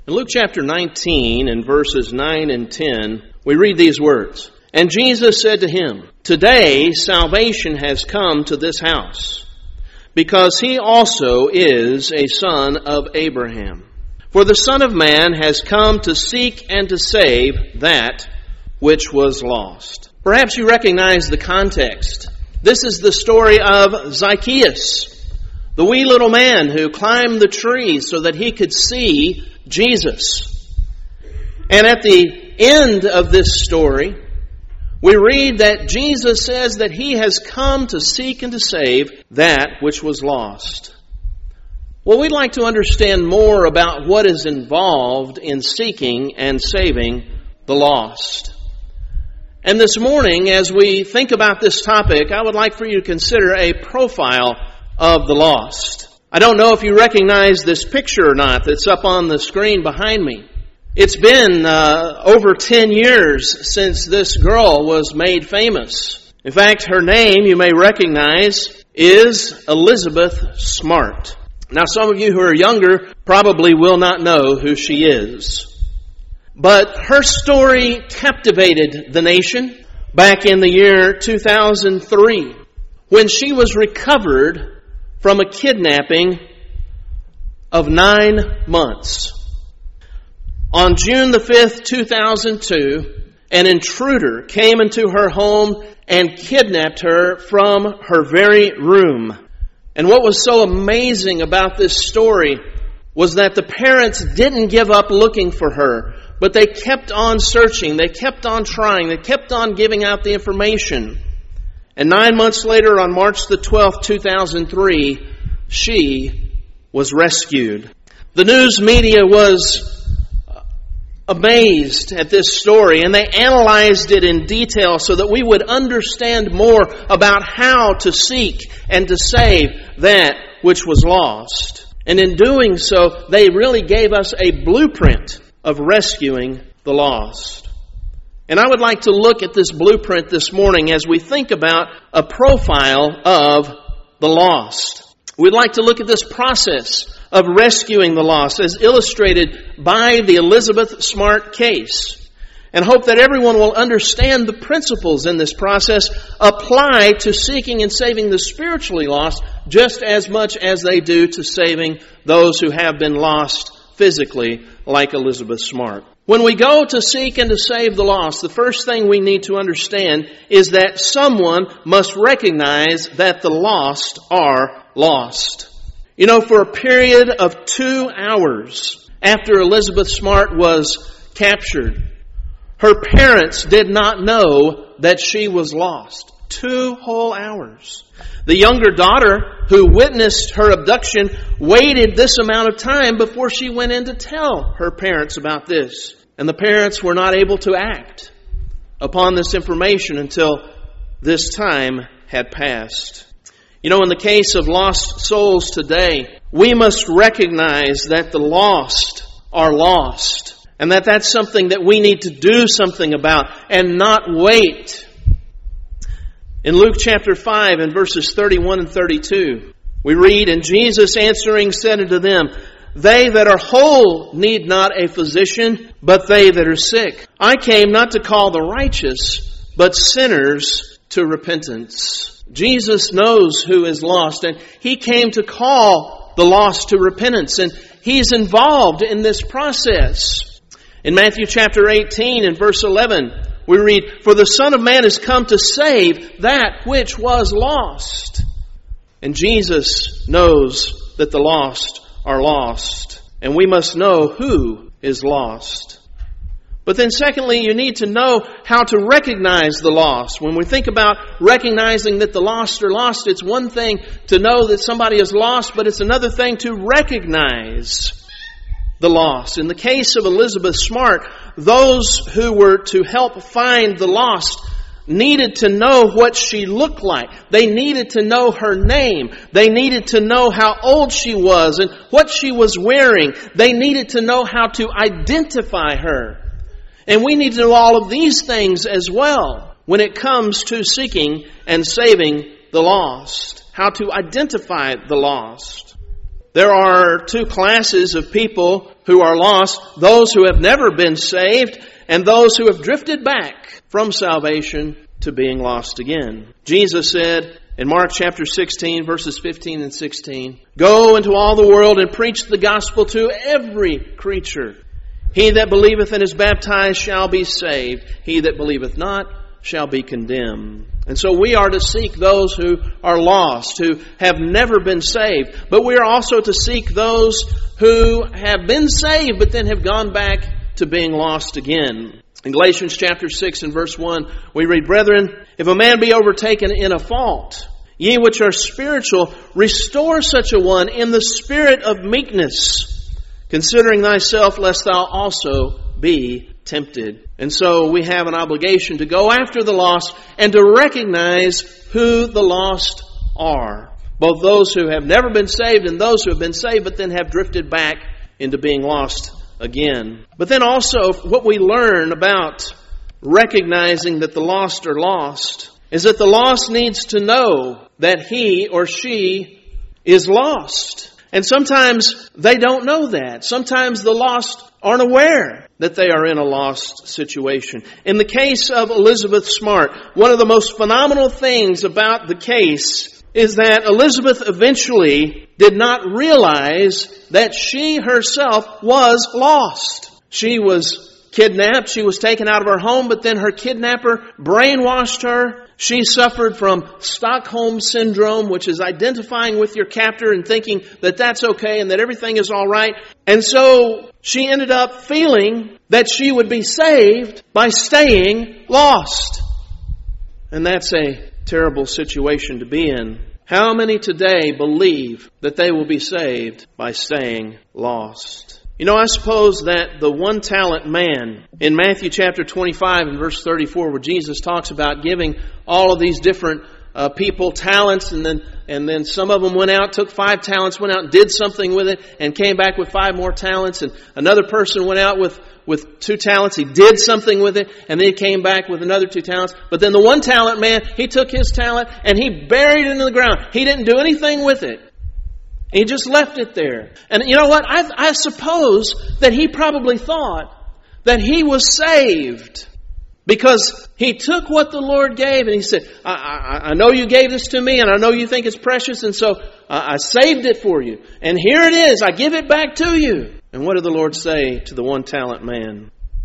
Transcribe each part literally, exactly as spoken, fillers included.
In Luke chapter nineteen, in verses nine and ten, we read these words. And Jesus said to him, Today salvation has come to this house, because he also is a son of Abraham. For the Son of Man has come to seek and to save that which was lost. Perhaps you recognize the context. This is the story of Zacchaeus, the wee little man who climbed the tree so that he could see Jesus. And at the end of this story, we read that Jesus says that he has come to seek and to save that which was lost. Well, we'd like to understand more about what is involved in seeking and saving the lost. And this morning, as we think about this topic, I would like for you to consider a profile of the lost. I don't know if you recognize this picture or not that's up on the screen behind me. It's been uh, over ten years since this girl was made famous. In fact, her name, you may recognize, is Elizabeth Smart. Now, some of you who are younger probably will not know who she is. But her story captivated the nation back in the year two thousand three when she was recovered from a kidnapping of nine months. On June the fifth, two thousand two, an intruder came into her home and kidnapped her from her very room. And what was so amazing about this story was that the parents didn't give up looking for her, but they kept on searching, they kept on trying, they kept on giving out the information. And nine months later, on March the twelfth, two thousand three, she was rescued. The news media was amazed at this story, and they analyzed it in detail so that we would understand more about how to seek and to save that which was lost. And in doing so, they really gave us a blueprint of rescuing the lost. And I would like to look at this blueprint this morning as we think about a profile of the lost. We'd like to look at this process of rescuing the lost as illustrated by the Elizabeth Smart case, and hope that everyone will understand the principles in this process apply to seeking and saving the spiritually lost just as much as they do to saving those who have been lost physically, like Elizabeth Smart. When we go to seek and to save the lost, the first thing we need to understand is that someone must recognize that the lost are lost. You know, for a period of two hours after Elizabeth Smart was captured, her parents did not know that she was lost. Two whole hours. The younger daughter, who witnessed her abduction, waited this amount of time before she went in to tell her parents about this. And the parents were not able to act upon this information until this time had passed. You know, in the case of lost souls today, we must recognize that the lost are lost, and that that's something that we need to do something about and not wait. In Luke chapter five and verses thirty-one and thirty-two, we read, And Jesus answering said unto them, They that are whole need not a physician, but they that are sick. I came not to call the righteous, but sinners to repentance. Jesus knows who is lost, and He came to call the lost to repentance, and He's involved in this process. In Matthew chapter eighteen and verse eleven, we read, For the Son of Man is come to save that which was lost. And Jesus knows that the lost are lost, and we must know who is lost. But then secondly, you need to know how to recognize the lost. When we think about recognizing that the lost are lost, it's one thing to know that somebody is lost, but it's another thing to recognize the lost. In the case of Elizabeth Smart, those who were to help find the lost needed to know what she looked like. They needed to know her name. They needed to know how old she was and what she was wearing. They needed to know how to identify her. And we need to know all of these things as well when it comes to seeking and saving the lost. How to identify the lost. there are two classes of people who are lost: those who have never been saved and those who have drifted back from salvation to being lost again. Jesus said in Mark chapter sixteen, verses fifteen and sixteen, "Go into all the world and preach the gospel to every creature. He that believeth and is baptized shall be saved. He that believeth not shall be condemned." And so we are to seek those who are lost, who have never been saved. But we are also to seek those who have been saved, but then have gone back to being lost again. In Galatians chapter six and verse one, we read, "Brethren, if a man be overtaken in a fault, ye which are spiritual, restore such a one in the spirit of meekness, considering thyself, lest thou also be tempted." And so we have an obligation to go after the lost and to recognize who the lost are. Both those who have never been saved and those who have been saved but then have drifted back into being lost again. But then also what we learn about recognizing that the lost are lost is that the lost needs to know that he or she is lost. And sometimes they don't know that. Sometimes the lost aren't aware that they are in a lost situation. In the case of Elizabeth Smart, one of the most phenomenal things about the case is that Elizabeth eventually did not realize that she herself was lost. She was kidnapped. She was taken out of her home, but then her kidnapper brainwashed her. She suffered from Stockholm Syndrome, which is identifying with your captor and thinking that that's okay and that everything is all right. And so she ended up feeling that she would be saved by staying lost. And that's a terrible situation to be in. How many today believe that they will be saved by staying lost? You know, I suppose that the one talent man in Matthew chapter twenty-five and verse thirty-four, where Jesus talks about giving all of these different uh, people talents, and then and then some of them went out, took five talents, went out and did something with it, and came back with five more talents. And another person went out with, with two talents, he did something with it, and then he came back with another two talents. But then the one talent man, he took his talent and he buried it in the ground. He didn't do anything with it. He just left it there. And you know what? I, I suppose that he probably thought that he was saved because he took what the Lord gave and he said, I, I, I know you gave this to me and I know you think it's precious, and so I, I saved it for you. And here it is. I give it back to you. And what did the Lord say to the one talent man?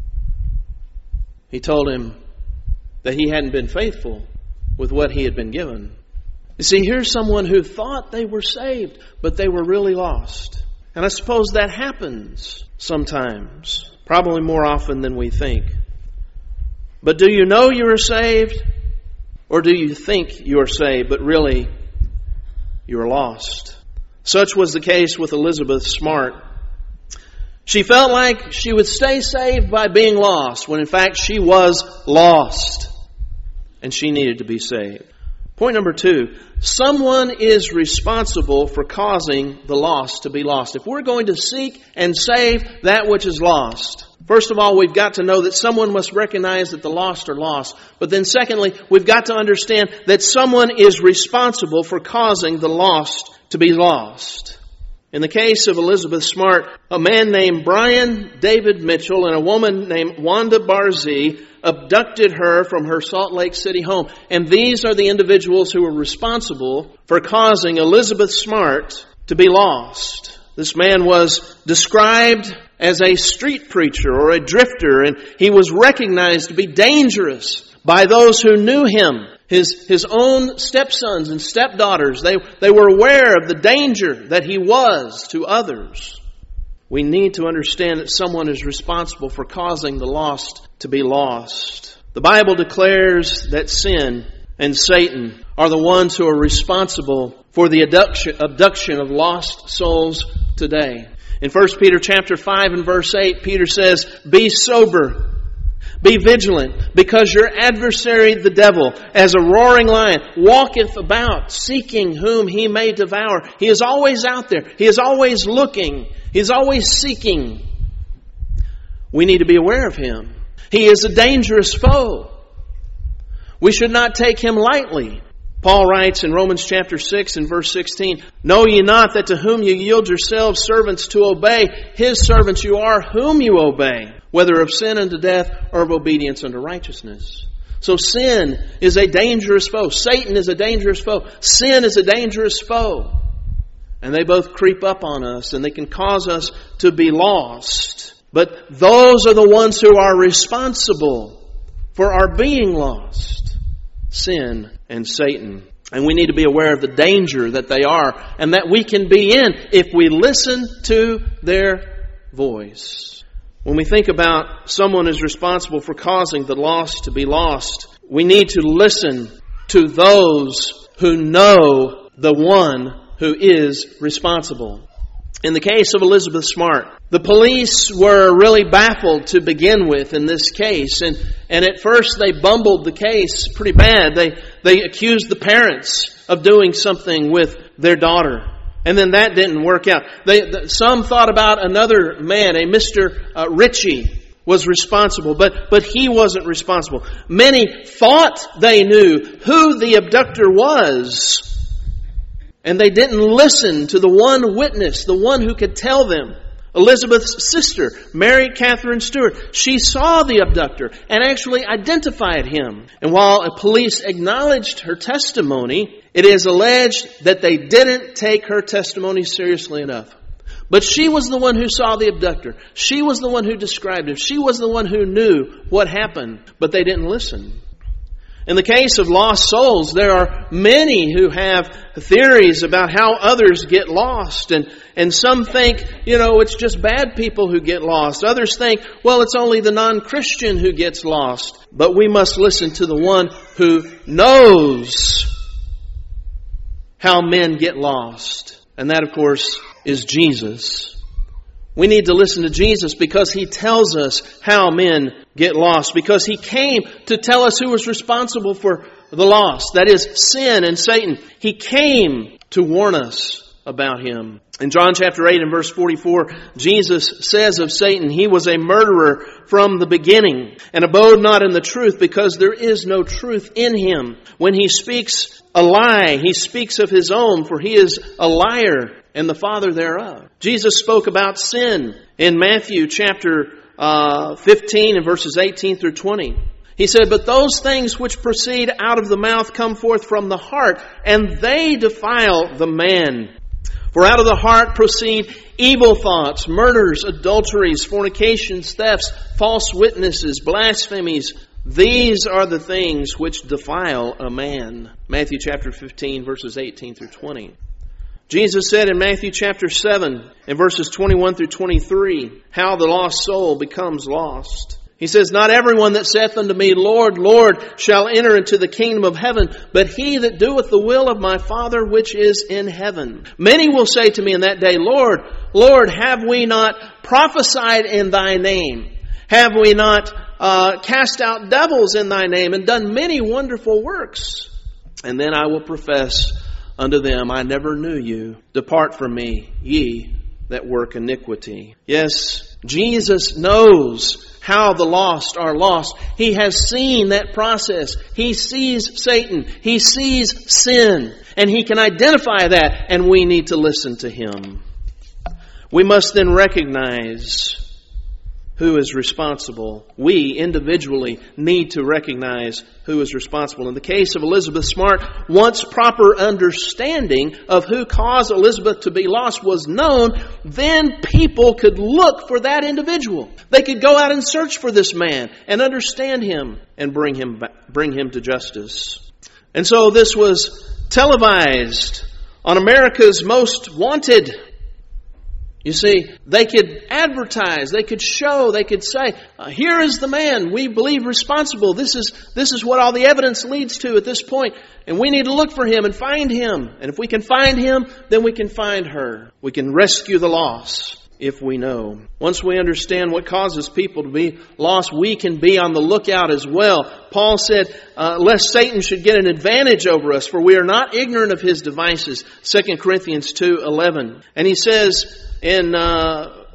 He told him that he hadn't been faithful with what he had been given. You see, here's someone who thought they were saved, but they were really lost. And I suppose that happens sometimes, probably more often than we think. But do you know you are saved? Or do you think you are saved, but really you are lost? Such was the case with Elizabeth Smart. She felt like she would stay saved by being lost, when in fact she was lost. And she needed to be saved. Point number two, someone is responsible for causing the lost to be lost. If we're going to seek and save that which is lost, first of all, we've got to know that someone must recognize that the lost are lost. But then secondly, we've got to understand that someone is responsible for causing the lost to be lost. In the case of Elizabeth Smart, a man named Brian David Mitchell and a woman named Wanda Barzee abducted her from her Salt Lake City home. And these are the individuals who were responsible for causing Elizabeth Smart to be lost. This man was described as a street preacher or a drifter, and he was recognized to be dangerous by those who knew him. His, his own stepsons and stepdaughters, they, they were aware of the danger that he was to others. We need to understand that someone is responsible for causing the lost to be lost. The Bible declares that sin and Satan are the ones who are responsible for the abduction, abduction of lost souls today. In First Peter chapter five and verse eight, Peter says, "Be sober, be vigilant, because your adversary the devil, as a roaring lion, walketh about, seeking whom he may devour." He is always out there. He is always looking. He is always seeking. We need to be aware of him. He is a dangerous foe. We should not take him lightly. Paul writes in Romans chapter six and verse sixteen, "Know ye not that to whom you yield yourselves servants to obey, his servants you are whom you obey, whether of sin unto death or of obedience unto righteousness." So sin is a dangerous foe. Satan is a dangerous foe. Sin is a dangerous foe. And they both creep up on us and they can cause us to be lost. But those are the ones who are responsible for our being lost. Sin and Satan. And we need to be aware of the danger that they are and that we can be in if we listen to their voice. When we think about someone who's responsible for causing the lost to be lost, we need to listen to those who know the one who is responsible. In the case of Elizabeth Smart, the police were really baffled to begin with in this case. And, and at first they bumbled the case pretty bad. They, they accused the parents of doing something with their daughter. And then that didn't work out. They, the, some thought about another man, a Mister Uh, Ritchie, was responsible, but, but he wasn't responsible. Many thought they knew who the abductor was. And they didn't listen to the one witness, the one who could tell them. Elizabeth's sister, Mary Catherine Stewart, she saw the abductor and actually identified him. And while a police acknowledged her testimony, it is alleged that they didn't take her testimony seriously enough. But she was the one who saw the abductor. She was the one who described him. She was the one who knew what happened, but they didn't listen. In the case of lost souls, there are many who have theories about how others get lost. And, and some think, you know, it's just bad people who get lost. Others think, well, it's only the non-Christian who gets lost. But we must listen to the one who knows how men get lost. And that, of course, is Jesus. We need to listen to Jesus because He tells us how men get lost. Because He came to tell us who was responsible for the lost. That is sin and Satan. He came to warn us about him. In John chapter eight and verse forty-four, Jesus says of Satan, he was a murderer from the beginning and abode not in the truth because there is no truth in him. When he speaks a lie, he speaks of his own, for he is a liar and the father thereof. Jesus spoke about sin in Matthew chapter uh, fifteen and verses eighteen through twenty. He said, but those things which proceed out of the mouth come forth from the heart, and they defile the man. For out of the heart proceed evil thoughts, murders, adulteries, fornications, thefts, false witnesses, blasphemies. These are the things which defile a man. Matthew chapter fifteen, verses eighteen through twenty. Jesus said in Matthew chapter seven, in verses twenty-one through twenty-three, how the lost soul becomes lost. He says, not everyone that saith unto me, Lord, Lord, shall enter into the kingdom of heaven, but he that doeth the will of my Father which is in heaven. Many will say to me in that day, Lord, Lord, have we not prophesied in thy name? Have we not uh, cast out devils in thy name and done many wonderful works? And then I will profess unto them, I never knew you. Depart from me, ye that work iniquity. Yes, Jesus knows how the lost are lost. He has seen that process. He sees Satan. He sees sin. And he can identify that, and we need to listen to him. We must then recognize who is responsible. We individually need to recognize who is responsible. In the case of Elizabeth Smart, once proper understanding of who caused Elizabeth to be lost was known, then people could look for that individual. They could go out and search for this man and understand him and bring him back, bring him to justice. And so this was televised on America's Most Wanted. You see, they could advertise, they could show, they could say, uh, here is the man we believe responsible. This is, this is what all the evidence leads to at this point. And we need to look for him and find him. And if we can find him, then we can find her. We can rescue the lost if we know. Once we understand what causes people to be lost, we can be on the lookout as well. Paul said, uh, lest Satan should get an advantage over us, for we are not ignorant of his devices. Second Corinthians two eleven. And he says, in uh,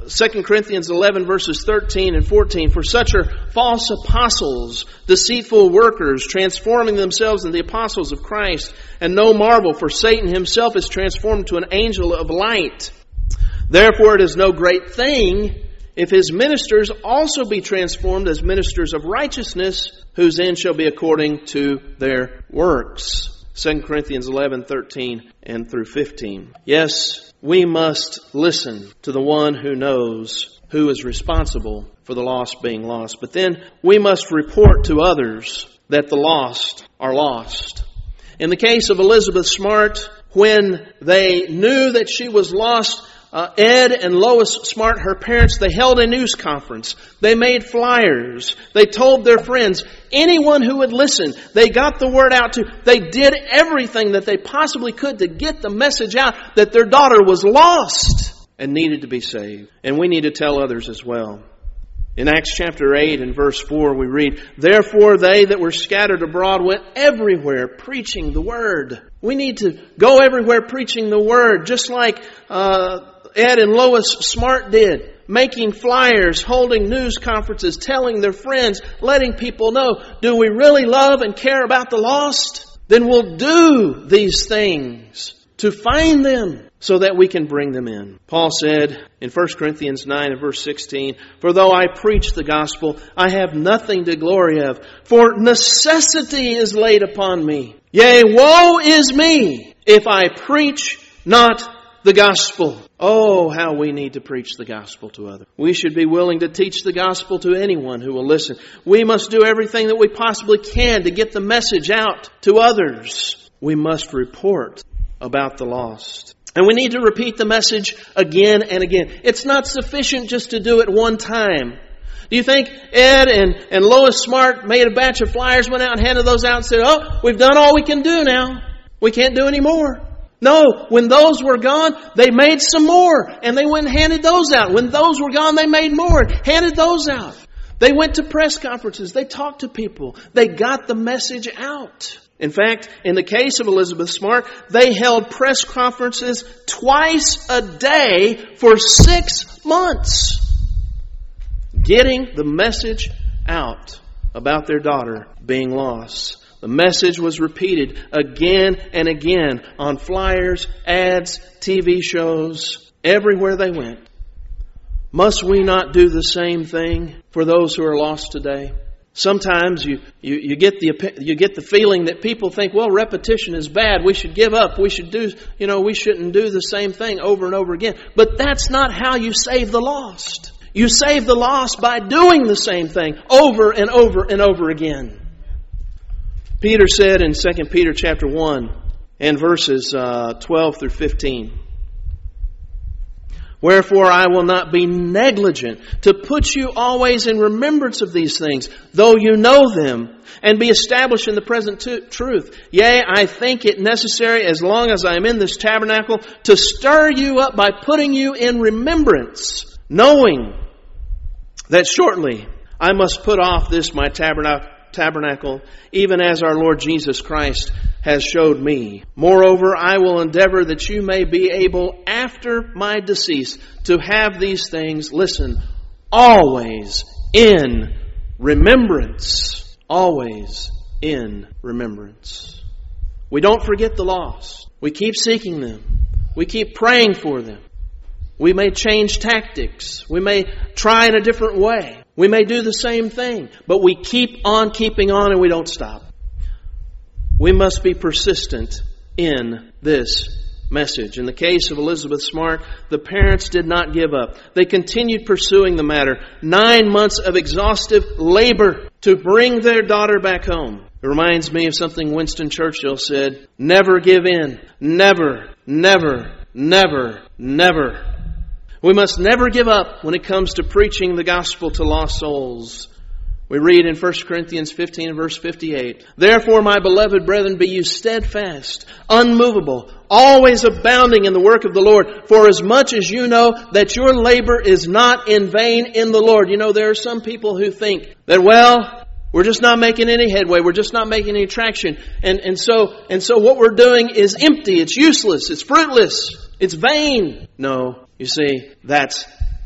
Second Corinthians eleven verses thirteen and fourteen, for such are false apostles, deceitful workers, transforming themselves into the apostles of Christ. And no marvel, for Satan himself is transformed to an angel of light. Therefore it is no great thing if his ministers also be transformed as ministers of righteousness, whose end shall be according to their works. Second Corinthians eleven, thirteen and through fifteen. Yes, we must listen to the one who knows who is responsible for the lost being lost. But then we must report to others that the lost are lost. In the case of Elizabeth Smart, when they knew that she was lost, Uh, Ed and Lois Smart, her parents, they held a news conference. They made flyers. They told their friends, anyone who would listen, they got the word out to. They did everything that they possibly could to get the message out that their daughter was lost and needed to be saved. And we need to tell others as well. In Acts chapter eight and verse four we read, therefore they that were scattered abroad went everywhere preaching the word. We need to go everywhere preaching the word, just like uh, Ed and Lois Smart did. Making flyers, holding news conferences, telling their friends, letting people know, do we really love and care about the lost? Then we'll do these things to find them so that we can bring them in. Paul said in First Corinthians nine and verse sixteen, for though I preach the gospel, I have nothing to glory of, for necessity is laid upon me. Yea, woe is me if I preach not the gospel. Oh, how we need to preach the gospel to others. We should be willing to teach the gospel to anyone who will listen. We must do everything that we possibly can to get the message out to others. We must report about the lost. And we need to repeat the message again and again. It's not sufficient just to do it one time. Do you think Ed and, and Lois Smart made a batch of flyers, went out and handed those out and said, oh, we've done all we can do now. We can't do any more. No, when those were gone, they made some more. And they went and handed those out. When those were gone, they made more and handed those out. They went to press conferences. They talked to people. They got the message out. In fact, in the case of Elizabeth Smart, they held press conferences twice a day for six months. Getting the message out about their daughter being lost. The message was repeated again and again on flyers, ads, T V shows, everywhere they went. Must we not do the same thing for those who are lost today? Sometimes you, you, you get the you get the feeling that people think, well, repetition is bad. We should give up. We should do, you know, we shouldn't do the same thing over and over again. But that's not how you save the lost. You save the lost by doing the same thing over and over and over again. Peter said in Second Peter chapter one and verses uh, twelve through fifteen, wherefore I will not be negligent to put you always in remembrance of these things, though you know them, and be established in the present t- truth. Yea, I think it necessary, as long as I am in this tabernacle, to stir you up by putting you in remembrance, knowing that shortly I must put off this my tabernacle, tabernacle, even as our Lord Jesus Christ has showed me. Moreover, I will endeavor that you may be able, after my decease, to have these things, listen, always in remembrance. Always in remembrance. We don't forget the lost. We keep seeking them. We keep praying for them. We may change tactics. We may try in a different way. We may do the same thing, but we keep on keeping on and we don't stop. We must be persistent in this message. In the case of Elizabeth Smart, the parents did not give up. They continued pursuing the matter. Nine months of exhaustive labor to bring their daughter back home. It reminds me of something Winston Churchill said, never give in. Never, never, never, never. We must never give up when it comes to preaching the gospel to lost souls. We read in First Corinthians fifteen and verse fifty-eight, therefore, my beloved brethren, be you steadfast, unmovable, always abounding in the work of the Lord, for as much as you know that your labor is not in vain in the Lord. You know, there are some people who think that, well, we're just not making any headway. We're just not making any traction. And, and so, and so what we're doing is empty. It's useless. It's fruitless. It's vain. No. You see, that's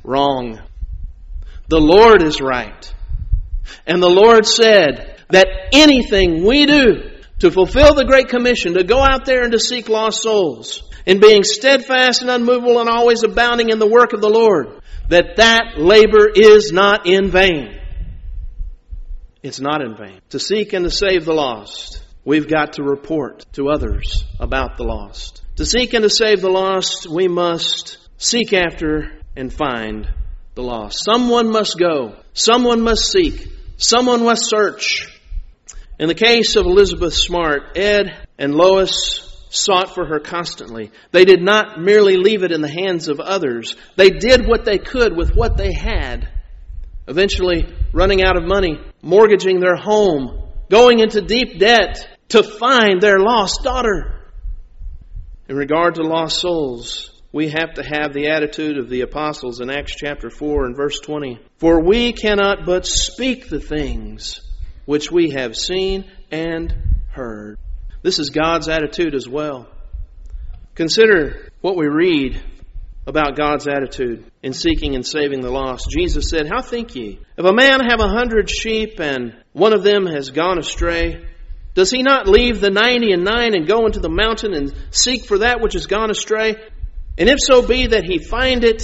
Wrong. The Lord is right. And the Lord said that anything we do to fulfill the Great Commission, to go out there and to seek lost souls, in being steadfast and unmovable and always abounding in the work of the Lord, that that labor is not in vain. It's not in vain. To seek and to save the lost, we've got to report to others about the lost. To seek and to save the lost, we must seek after and find the lost. Someone must go. Someone must seek. Someone must search. In the case of Elizabeth Smart, Ed and Lois sought for her constantly. They did not merely leave it in the hands of others. They did what they could with what they had. Eventually running out of money, mortgaging their home, going into deep debt to find their lost daughter. In regard to lost souls, we have to have the attitude of the apostles in Acts chapter four and verse twenty. For we cannot but speak the things which we have seen and heard. This is God's attitude as well. Consider what we read about God's attitude in seeking and saving the lost. Jesus said, how think ye? If a man have a hundred sheep and one of them has gone astray, does he not leave the ninety and nine and go into the mountain and seek for that which has gone astray? And if so be that he find it,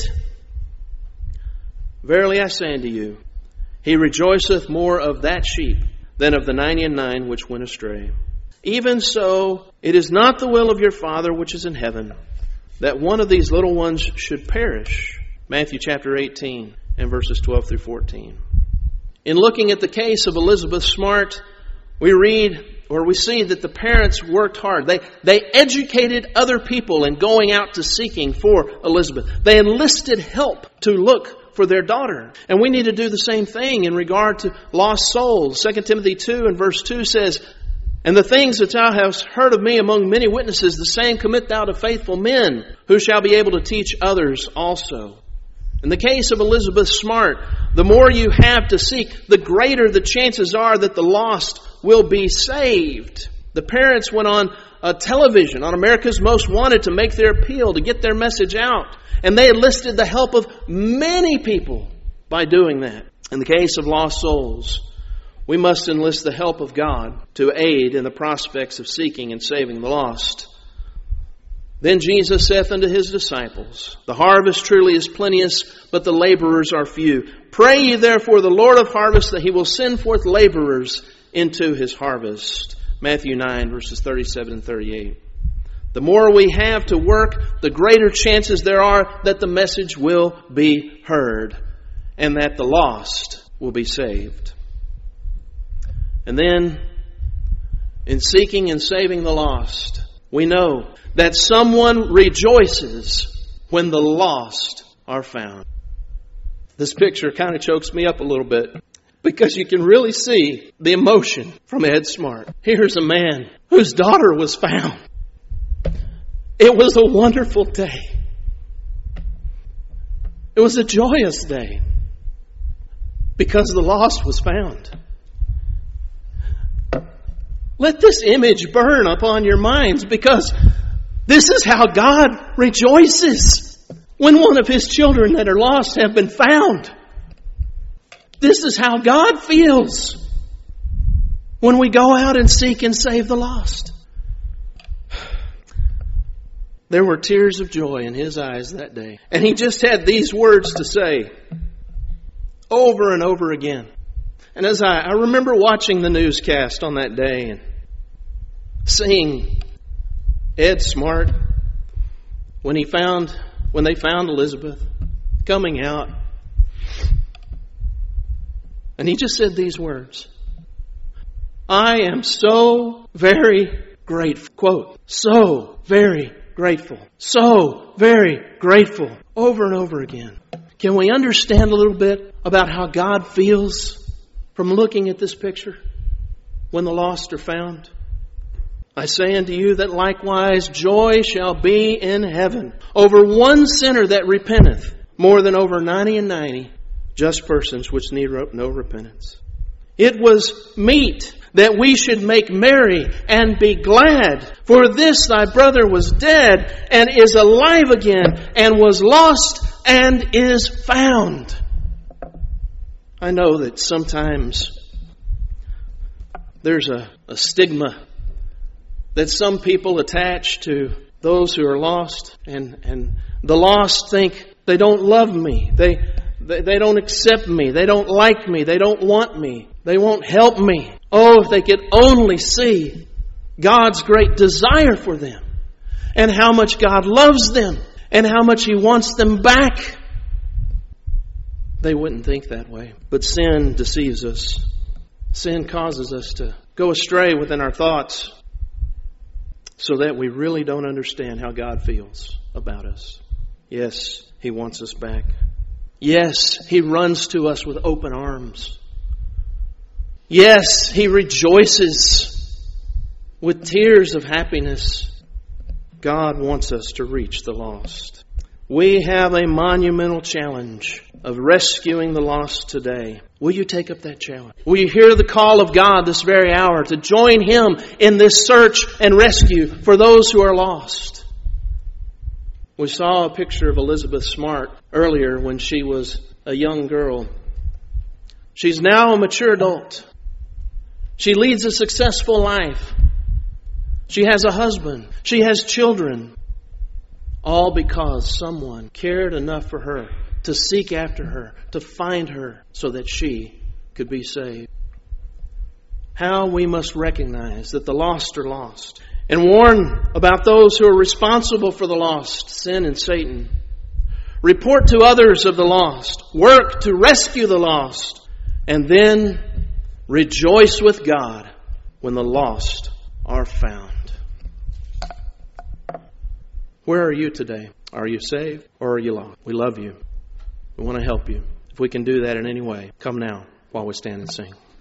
verily I say unto you, he rejoiceth more of that sheep than of the ninety and nine which went astray. Even so, it is not the will of your Father which is in heaven, that one of these little ones should perish. Matthew chapter eighteen and verses twelve through fourteen. In looking at the case of Elizabeth Smart, we read, or we see that the parents worked hard. They, they educated other people in going out to seeking for Elizabeth. They enlisted help to look for their daughter. And we need to do the same thing in regard to lost souls. Second Timothy two and verse two says, and the things that thou hast heard of me among many witnesses, the same commit thou to faithful men, who shall be able to teach others also. In the case of Elizabeth Smart, the more you have to seek, the greater the chances are that the lost will be saved. The parents went on uh, television, on America's Most Wanted, to make their appeal, to get their message out. And they enlisted the help of many people by doing that. In the case of lost souls, we must enlist the help of God to aid in the prospects of seeking and saving the lost. Then Jesus saith unto his disciples, the harvest truly is plenteous, but the laborers are few. Pray ye therefore the Lord of harvest that he will send forth laborers into his harvest. Matthew nine, verses thirty-seven and thirty-eight. The more we have to work, the greater chances there are that the message will be heard and that the lost will be saved. And then, in seeking and saving the lost, we know that someone rejoices when the lost are found. This picture kind of chokes me up a little bit because you can really see the emotion from Ed Smart. Here's a man whose daughter was found. It was a wonderful day. It was a joyous day because the lost was found. Let this image burn upon your minds, because this is how God rejoices when one of His children that are lost have been found. This is how God feels when we go out and seek and save the lost. There were tears of joy in his eyes that day. And he just had these words to say over and over again. And as I, I remember watching the newscast on that day and seeing Ed Smart when he found, when they found Elizabeth coming out. And he just said these words. I am so very grateful. Quote, so very grateful. So very grateful. Over and over again. Can we understand a little bit about how God feels from looking at this picture when the lost are found? I say unto you that likewise joy shall be in heaven over one sinner that repenteth, more than over ninety and ninety just persons which need no repentance. It was meet that we should make merry and be glad. For this thy brother was dead and is alive again, and was lost and is found. I know that sometimes there's a, a stigma that some people attach to those who are lost, and, and the lost think they don't love me. They, they, they don't accept me. They don't like me. They don't want me. They won't help me. Oh, if they could only see God's great desire for them and how much God loves them and how much He wants them back. They wouldn't think that way. But sin deceives us. Sin causes us to go astray within our thoughts so that we really don't understand how God feels about us. Yes, He wants us back. Yes, He runs to us with open arms. Yes, He rejoices with tears of happiness. God wants us to reach the lost. We have a monumental challenge of rescuing the lost today. Will you take up that challenge? Will you hear the call of God this very hour to join Him in this search and rescue for those who are lost? We saw a picture of Elizabeth Smart earlier when she was a young girl. She's now a mature adult. She leads a successful life. She has a husband. She has children. All because someone cared enough for her to seek after her, to find her so that she could be saved. How we must recognize that the lost are lost and warn about those who are responsible for the lost, sin and Satan. Report to others of the lost. Work to rescue the lost. And then rejoice with God when the lost are found. Where are you today? Are you saved or are you lost? We love you. We want to help you. If we can do that in any way, come now while we stand and sing.